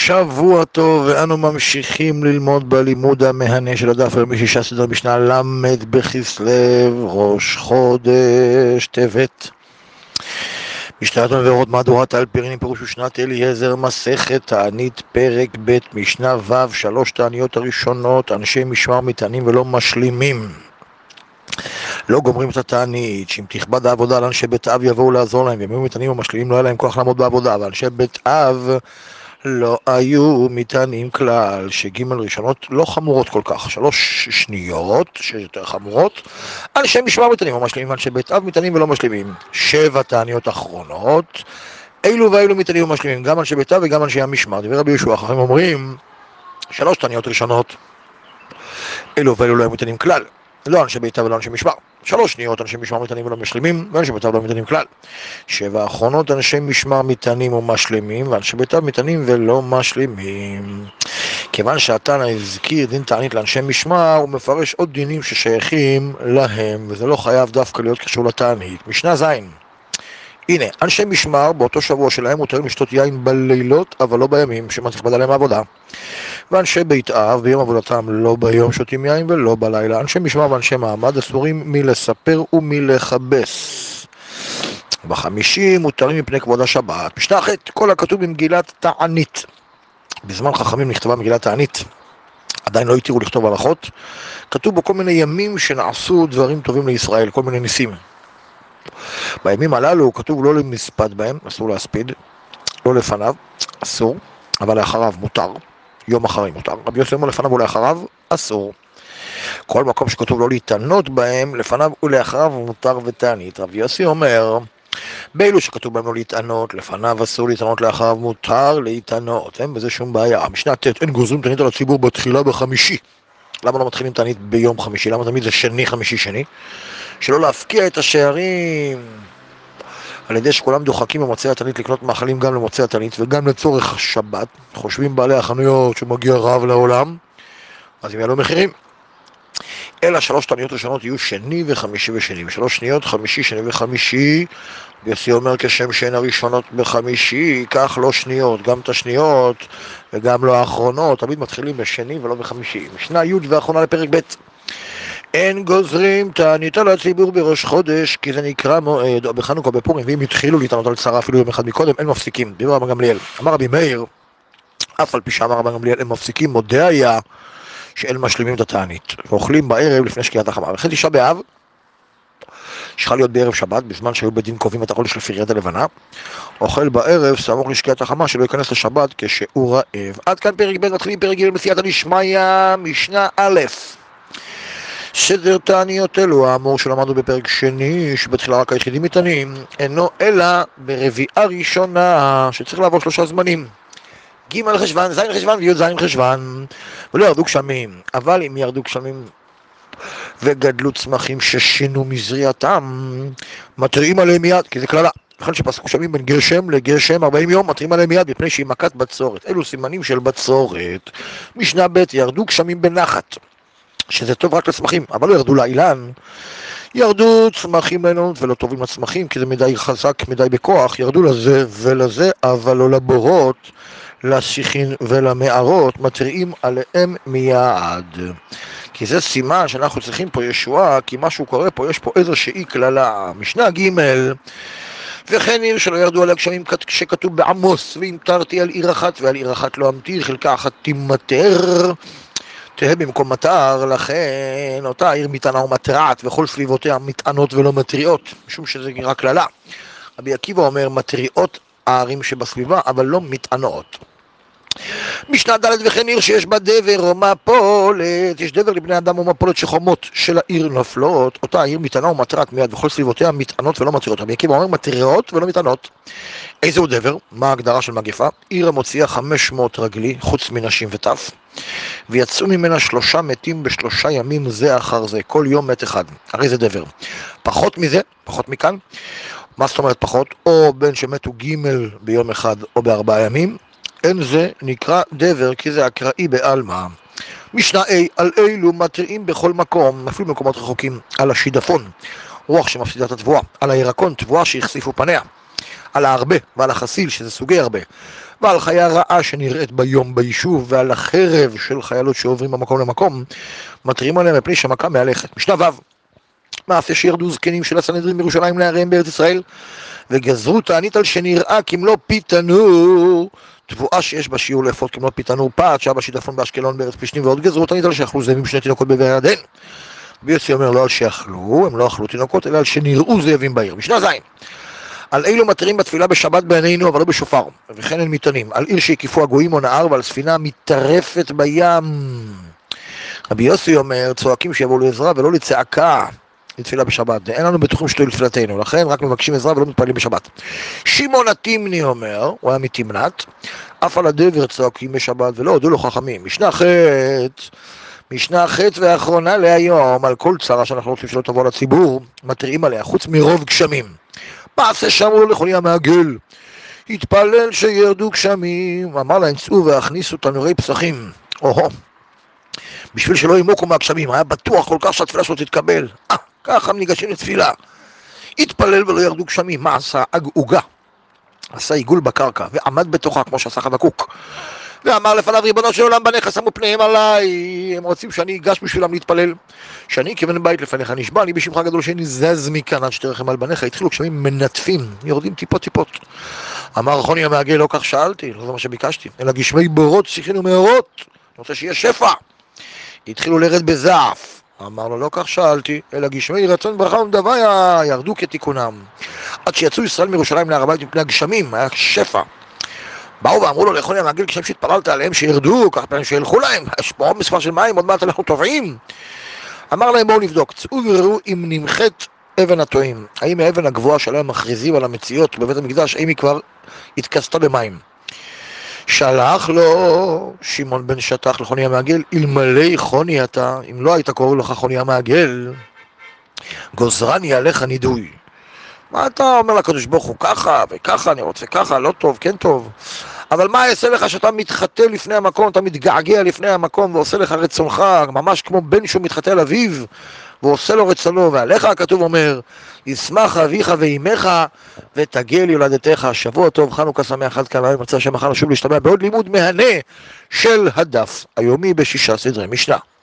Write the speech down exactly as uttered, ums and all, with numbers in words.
שבוע טוב, ואנו ממשיכים ללמוד בלימוד המהנה של הדף היומי שישה סדר משנה למד בכסלו, ראש חודש טבת. משנת מברות מהדורת אלפרינים פירוש ושנת אליעזר, מסכת תענית פרק ב' משנה ו', שלוש תעניות הראשונות, אנשי משמר מטענים ולא משלימים. לא גומרים את התענית, שאם תכבד העבודה לאנשי בית אב יבואו לעזור להם, והם היו מטענים ומשלימים, לא היה להם כוח לעמוד בעבודה, ואנשי בית אב לא היו מטענים כלל, שג' ראשונות לא חמורות כל כך, שלוש שניות שיותר חמורות, אנשי משמר מטענים ומשלימים, אנשי בית אב מטענים ולא משלימים. שבע תעניות אחרונות, אילו ואילו מטענים ומשלימים, גם אנשי בית אב וגם אנשי המשמר. דבר רבי יהושע, אחרים אומרים, שלוש תעניות ראשונות, אילו ואילו לא היו מטענים כלל, לא אנשי בית אב ולא אנשי משמר. שלוש שניות אנשי משמר מטענים ולא משלימים, ואנשי בית אב לא מטענים כלל. שבע אחרונות אנשי משמר מטענים ומשלימים, ואנשי בית אב מטענים ולא משלימים. כיוון שהתנא הזכיר דין תענית לאנשי משמר, הוא מפרש עוד דינים ששייכים להם, וזה לא חייב דווקא להיות קשור לתענית. משנה זין. הנה, אנשי משמר באותו שבוע שלהם מותרים לשתות יין בלילות, אבל לא בימים שמה תכבד עליהם העבודה. ואנשי בית אב ביום עבודתם לא ביום שותים יין ולא בלילה. אנשי משמר ואנשי מעמד אסורים מלספר ומלכבס. בחמישי מותרים מפני כבוד השבת. משנה ח' כל הכתוב במגילת תענית. בזמן חכמים נכתבה מגילת תענית, עדיין לא התירו לכתוב הלכות. כתוב בו כל מיני ימים שנעשו דברים טובים לישראל, כל מיני ניסים. בימים הללו כתוב לא למספד בהם, אסור להספיד, לא לפניו, אסור, אבל לאחריו מותר, יום אחרי מותר. רבי יוסי אומר לפניו ולאחריו אסור. כל מקום שכתוב לא להתענות בהם, לפניו ולאחריו מותר ותענית. רבי יוסי אומר, באלו שכתוב בהם לא להתענות, לפניו אסור להתענות, לאחריו מותר להתענות. אין בזה שום בעיה. המשנה ט' אין גוזרים תענית על הציבור בתחילה בחמישי. למה לא מתחילים תענית ביום חמישי? למה תמיד זה שני, חמישי, שני? שלא להפקיע את השערים על ידי שכולם דוחקים במוצאי התענית לקנות מאכלים גם למוצאי התענית וגם לצורך שבת. חושבים בעלי החנויות שמגיע רב לעולם, אז הם יעלו מחירים. אלא שלוש תעניות ראשונות יהיו שני וחמישי ושני, ושלוש שניות חמישי, שני וחמישי. יוסי אומר כשם שהן הראשונות בחמישי, כך לא שניות, גם את השניות וגם לא האחרונות, תמיד מתחילים בשני ולא בחמישי. משנה י' ואחרונה לפרק ב' אין גוזרים תענית על הציבור בראש חודש, כי זה נקרא מועד, או בחנוכה בפורים, ואם התחילו להתענות על צרה אפילו יום אחד מקודם, אין מפסיקים. דבר רבי גמליאל, אמר רבי מאיר, אף על פי שאמר רבי גמליאל, הם מפסיקים, מודה היה שאין משלימים את התענית, ואוכלים בערב לפני שקיעת החמה. וכן תשעה באב, שחל להיות בערב שבת, בזמן שהיו בדין קובעים את החודש לפי יריית הלבנה, אוכל בערב סמוך לשקיעת החמה, שלא ייכנס לשבת כשהוא רעב. עד כאן פרק ב', מתחילים פרק ג' בסייעתא דשמיא, משנה א'. סדר תעניות אלו, האמור שלמדנו בפרק שני, שבתחילה רק היחידים מטענים, אינו אלא ברביעה ראשונה, שצריך לעבור שלושה זמנים. ג' חשוון, ז' חשוון וי' ז' חשוון, ולא ירדו גשמים. אבל אם ירדו גשמים וגדלו צמחים ששינו מזריעתם, מתריעים עליהם מיד, כי זה כללה. לכן שפסקו גשמים בין גשם לגשם ארבעים יום, מתריעים עליהם מיד מפני שהיא מכת בצורת. אלו סימנים של בצורת. משנה ב' ירדו גשמים בנחת, שזה טוב רק לצמחים, אבל לא ירדו לאילן. ירדו צמחים לעינות ולא טובים לצמחים, כי זה מדי חזק, מדי בכוח. ירדו לזה ולזה, אבל לא לבורות, לשיחין ולמערות, מתריעים עליהם מיד. כי זה סימן שאנחנו צריכים פה ישועה, כי משהו קורה פה, יש פה איזושהי כללה. משנה ג' וכן עיר שלא ירדו עליה גשמים שכתוב בעמוס, ואם תרתי על עיר אחת ועל עיר אחת לא אמתיר, חלקה אחת תימטר, תהיה במקום מטר, לכן אותה עיר מטענה ומטרעת, וכל סביבותיה מטענות ולא מטריעות, משום שזה נראה כללה. רבי עקיבא אומר מטריעות הערים שבסביבה, אבל לא מטענות. משנה ד' וכן עיר שיש בה דבר או מפולת, יש דבר לבני אדם או מפולת שחומות של העיר נופלות, אותה העיר מטענה ומטרעת מיד, וכל סביבותיה מטענות ולא מטריעות. רבי עקיבא אומר מטריעות ולא מטענות. איזה הוא דבר? מה ההגדרה של מגפה? עיר המוציאה חמש מאות רגלי, חוץ מנשים וטף, ויצאו ממנה שלושה מתים בשלושה ימים זה אחר זה, כל יום מת אחד. הרי זה דבר. פחות מזה, פחות מכאן, מה זאת אומרת פחות? או בין שמתו ג' ביום אחד או בארבעה ימים, אין זה נקרא דבר, כי זה אקראי בעלמא. משנה A, על אילו מתריעים בכל מקום, אפילו במקומות רחוקים, על השידפון, רוח שמפסידה את התבואה, על הירקון, תבואה שהחשיפו פניה, על ההרבה ועל החסיל, שזה סוגי הרבה, ועל חיה רעה שנראית ביום ביישוב, ועל החרב של חיילות שעוברים במקום למקום, מתריעים עליהם מפני שמכה מהלכת. משנה ו' מעשה שירדו זקנים של הסנהדרין בירושלים לעריהם בארץ ישראל, וגזרו תענית על שנראה כמלוא פיתנור, תבואה שיש בה שיעור לאפות כמלוא פיתנור פת, שהיה בשיטפון באשקלון בארץ פלישתים, ועוד גזרו תענית על שאכלו זאבים שני תינוקות בבאר ירדן. רבי יוסי אומר לא על שאכלו, הם לא אכלו תינוקות, אלא על שנראו זאבים בעיר. משנה ז' על אילו מתרים בתפילה בשבת בעינינו, אבל לא בשופר, וכן הן מיתנים, על עיר שהקיפו הגויים או נהר, ועל ספינה מטרפת בים. רבי יוסי אומר, צועקים שיבואו לעזרה ולא לצעקה לתפילה בשבת. אין לנו בטוחים שתהיו לתפילתנו, לכן רק מבקשים עזרה ולא מתפעלים בשבת. שמעון התימני אומר, הוא היה מתמנת, אף על הדבר צועקים בשבת ולא הודו לו חכמים. משנה ח' משנה ח' והאחרונה להיום, על כל צרה שאנחנו רוצים שלא תבוא לציבור, מתריעים עליה, חוץ מרוב גשמים. מעשה שאמרו לו לכוני המעגל, התפלל שירדו גשמים, אמר להם צאו והכניסו תנורי פסחים. אוהו, בשביל שלא ימוקו מהגשמים, היה בטוח כל כך שהתפילה שלו תתקבל. אה, ככה הם ניגשים לתפילה. התפלל ולא ירדו גשמים. מה עשה? עוגה. עשה עיגול בקרקע ועמד בתוכה כמו שעשה חבקוק. ואמר לפניו ריבונו של עולם בניך שמו פניהם עליי, הם רוצים שאני אגש בשבילם להתפלל, שאני כבן בית לפניך נשבע, אני בשמך גדול שאני זז מכאן עד שתרחם על בניך. התחילו גשמים מנטפים, יורדים טיפות טיפות. אמר חוני המעגל לא כך שאלתי, לא זה מה שביקשתי, אלא גשמי בורות שיחינו מאורות, אני רוצה שיהיה שפע. התחילו לרד בזעף, אמר לו לא כך שאלתי, אלא גשמי רצון ברכה ומדוויה ירדו כתיקונם. עד שיצאו ישראל מירושלים להר הבית מפני הגשמים, היה שפע. באו ואמרו לו לחוני המעגל כשם שהתפללת עליהם שירדו, כך פעמים שילכו להם, יש פה עוד מספר של מים, עוד מעט אנחנו טובעים. אמר להם בואו נבדוק, צאו וראו אם נמחת אבן הטועים, האם האבן הגבוהה שלהם מכריזים על המציאות בבית המקדש, האם היא כבר התכסתה במים. שלח לו שמעון בן שטח לחוני המעגל, אלמלא חוני אתה, אם לא היית קורא לך חוני המעגל, גוזרני עליך נידוי. מה אתה אומר לקדוש ברוך הוא ככה וככה, אני רוצה ככה, לא טוב, כן טוב. אבל מה יעשה לך שאתה מתחטא לפני המקום, אתה מתגעגע לפני המקום ועושה לך רצונך, ממש כמו בן שהוא מתחטא על אביו ועושה לו רצונו, ועליך הכתוב אומר, ישמח אביך ואימך ותגל יולדתך. שבוע טוב, חנוכה שמח, עד כאן היום מצא שם מחר לשוב להשתמע בעוד לימוד מהנה של הדף היומי בשישה סדרי משנה.